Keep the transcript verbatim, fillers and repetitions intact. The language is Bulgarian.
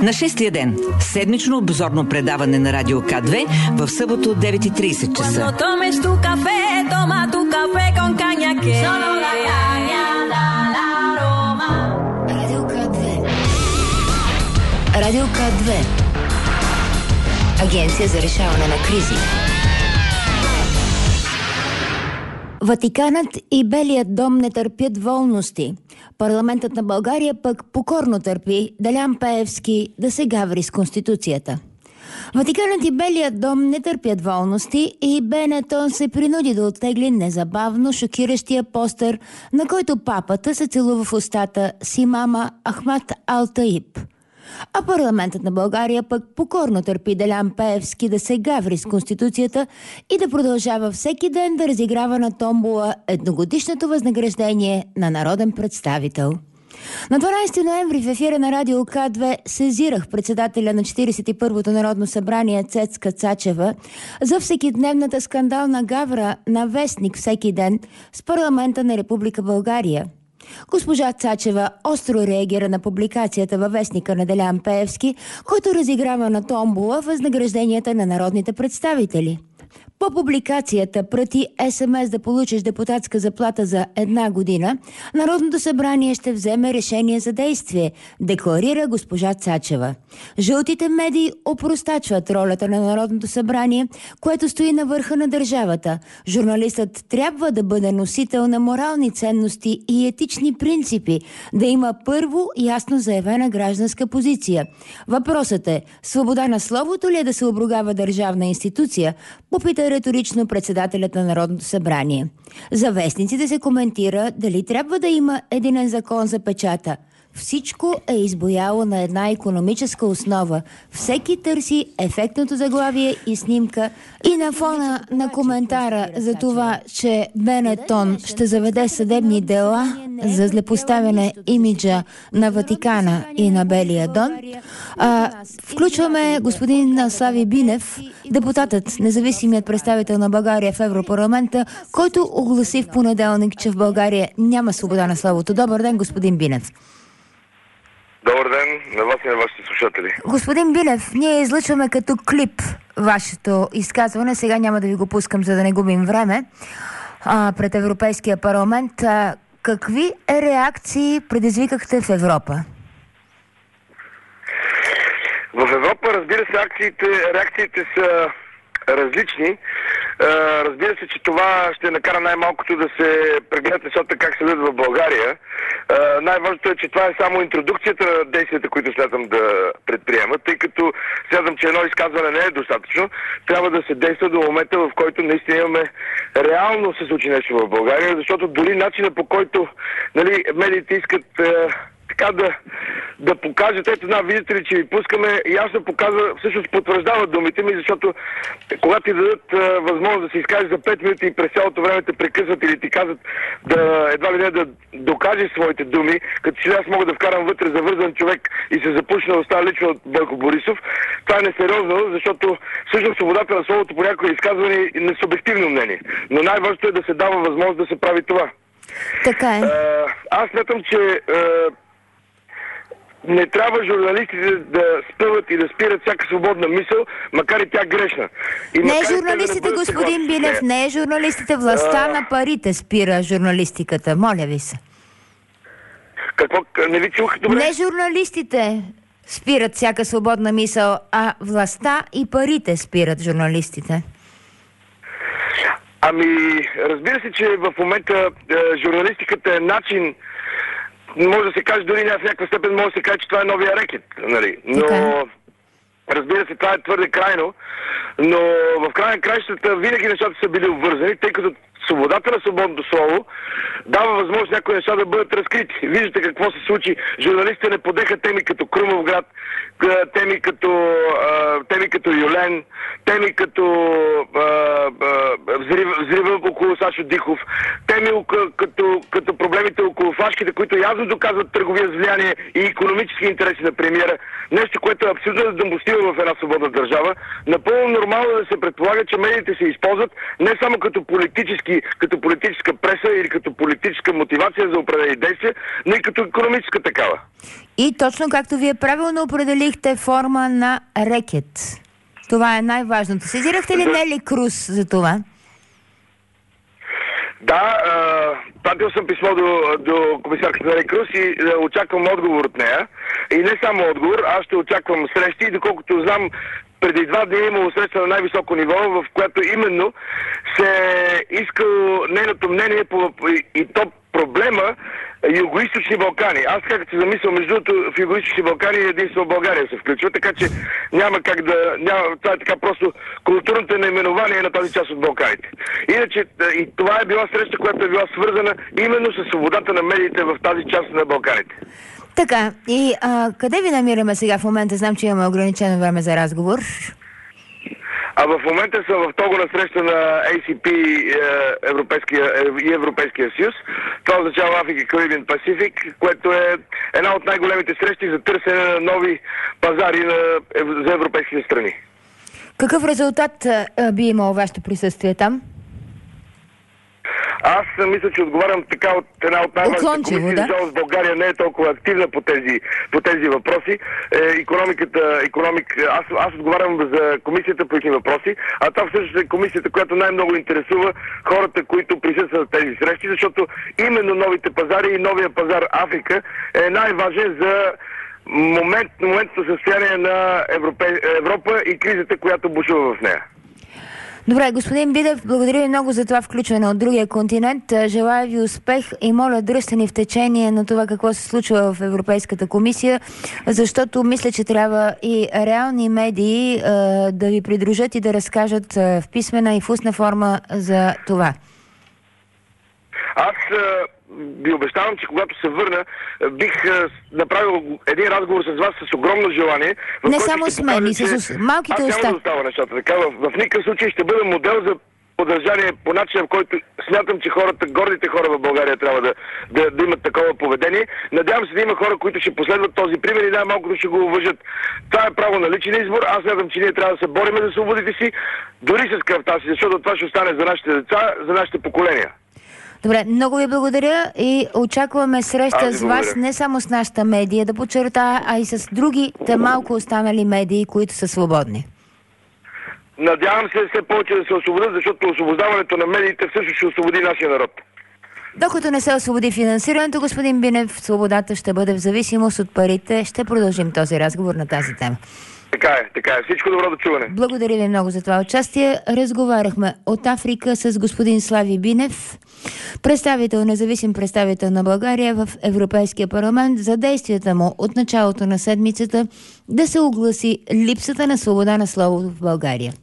На шестия ден. Седмично обзорно предаване на Радио К две в събота от девет и трийсет часа. Радио К две. Радио К две. Агенция за решаване на кризи. Ватиканът и Белият дом не търпят волности. Парламентът на България пък покорно търпи Делян Пеевски да се гаври с Конституцията. Ватиканът и Белият дом не търпят волности и Бенетон се принуди да оттегли незабавно шокиращия постер, на който папата се целува в устата с имама Ахмад Алтаиб. А парламентът на България пък покорно търпи Делян Пеевски да се гаври с Конституцията и да продължава всеки ден да разиграва на томбола едногодишното възнаграждение на народен представител. На дванайсети ноември в ефира на Радио К две сезирах председателя на четирийсет и първото Народно събрание Цецка Цачева за всекидневната скандална гавра на вестник всеки ден с парламента на Република България. Госпожа Цачева остро реагира на публикацията във вестника на Делян Пеевски, който разиграва на томбола възнагражденията на народните представители. По публикацията "Прати ес ем ес да получиш депутатска заплата за една година", Народното събрание ще вземе решение за действие, декларира госпожа Цачева. Жълтите медии опростачват ролята на Народното събрание, което стои на върха на държавата. Журналистът трябва да бъде носител на морални ценности и етични принципи, да има първо ясно заявена гражданска позиция. Въпросът е: свобода на словото ли е да се обругава държавна институция? Попита риторично председателят на Народното събрание. За вестниците се коментира дали трябва да има единен закон за печата. Всичко е избояло на една икономическа основа. Всеки търси ефектното заглавие и снимка, и на фона на коментара за това, че Бенетон ще заведе съдебни дела за злепоставяне имиджа на Ватикана и на Белия дом, а, включваме господин Слави Бинев, депутатът, независимият представител на България в Европарламента, който огласи в понеделник, че в България няма свобода на словото. Добър ден, господин Бинев. Добър ден на вас и на вашите слушатели. Господин Бинев, ние излъчваме като клип вашето изказване. Сега няма да ви го пускам, за да не губим време. А, пред Европейския парламент. А, какви реакции предизвикахте в Европа? В Европа, разбира се, акциите, реакциите са различни. Разбира се, че това ще накара най-малкото да се прегледат нещата как се дадат в България. Най-важното е, че това е само интродукцията на действията, които смятам да предприемат, тъй като смятам, че едно изказване не е достатъчно. Трябва да се действа до момента, в който наистина имаме реално се случи нещо в България, защото дори начина, по който, нали, медиите искат така да, да покажат, ето на, видите ли, че ви пускаме, ясно показва, всъщност потвърждават думите ми, защото когато ти дадат а, възможност да се изкажеш за пет минути и през цялото време те прекъсват или ти казват да едва ли не да докажеш своите думи, като че аз мога да вкарам вътре завързан човек и се запушна уста лично от Бойко Борисов, това е несериозно, защото всъщност свободата на словото по някои изказване е несубективно мнение. Но най-важното е да се дава възможност да се прави това. Така е. А, аз смятам, че а, не трябва журналистите да спъват и да спират всяка свободна мисъл, макар и тя грешна. И не е журналистите, да господин Бинев, не е журналистите. Властта а... на парите спира журналистиката. Моля ви се. Какво? Не ви чух добре? Не журналистите спират всяка свободна мисъл, а властта и парите спират журналистите. Ами, разбира се, че в момента е, журналистиката е начин, може да се каже, дори в някаква степен може да се каже, че това е новия рекет, нали? Но, разбира се, това е твърде крайно, но в край на краищата винаги нещата са били обвързани, тъй като свободата на свободното слово дава възможност някои неща да бъдат разкрити. Виждате какво се случи. Журналистите не подеха теми като Крумовград, теми като, теми като Юлен, теми като взрива, взрива около Сашо Дихов, теми като, като проблемите около флашките, които явно доказват търговия с влияние и икономически интереси на премиера. Нещо, което е абсолютно недопустимо в една свободна държава. Напълно нормално да се предполага, че медиите се използват не само като политически политически, като политическа преса или като политическа мотивация за определени действия, но и като икономическа такава. И точно както вие правилно определихте, форма на рекет. Това е най-важното. Сезирахте ли Нели Круз за това? Да, пратил съм писмо до, до комисарката Нели Круз и да очаквам отговор от нея. И не само отговор, аз ще очаквам срещи, доколкото знам, преди два дни е имало среща на най-високо ниво, в която именно се е искало нейното мнение по, и то проблема Югоизточни Балкани. Аз как се замисля, между другото, в Югоизточни Балкани единствено България се включва, така че няма как да... Няма, това е така просто културното наименование на тази част от Балканите. Иначе и това е била среща, която е била свързана именно с свободата на медиите в тази част на Балканите. Така, и а, къде ви намираме сега в момента? Знам, че имаме ограничено време за разговор. А в момента съм в Того на среща на Ей Си Пи Европейския, и Европейския съюз. Това означава Африка, Карибин, Пасифик, което е една от най-големите срещи за търсене на нови пазари на, за европейските страни. Какъв резултат а, би имало вашето присъствие там? Аз мисля, че отговарям така от една от най-важните комисии, да? защото България не е толкова активна по тези, по тези въпроси. Е, икономиката, економик... аз, аз отговарям за комисията по лични въпроси, а това всъщност е комисията, която най-много интересува хората, които присъстват на тези срещи, защото именно новите пазари и новия пазар Африка е най-важен за момент, моментното състояние на Европе... Европа и кризата, която бушува в нея. Добре, господин Бинев, благодаря ви много за това включване от другия континент. Желая ви успех и моля, дръжте ни в течение на това какво се случва в Европейската комисия, защото мисля, че трябва и реални медии е, да ви придружат и да разкажат е, в писмена и в устна форма за това. Аз ви обещавам, че когато се върна, бих направил един разговор с вас с огромно желание. Не само с мен, и с малките уста. Аз няма да остава нещата така. В, в никакъв случай ще бъда модел за поддържание по начин, в който смятам, че хората, гордите хора в България трябва да, да, да имат такова поведение. Надявам се да има хора, които ще последват този пример и най-малкото ще го уважат. Това е право на личен избор. Аз смятам, че ние трябва да се бориме за свободите си, дори с кръвта си, защото това ще остане за нашите деца, за нашите поколения. Добре, много ви благодаря и очакваме среща с вас, не само с нашата медия, да подчертая, а и с другите малко останали медии, които са свободни. Надявам се все повече да се освободят, защото освобождаването на медиите всъщност ще освободи нашия народ. Докато не се освободи финансирането, господин Бинев, свободата ще бъде в зависимост от парите. Ще продължим този разговор на тази тема. Така е, така е. Всичко добро, до чуване. Благодаря ви много за това участие. Разговаряхме от Африка с господин Слави Бинев, представител, независим представител на България в Европейския парламент, за действията му от началото на седмицата да се огласи липсата на свобода на словото в България.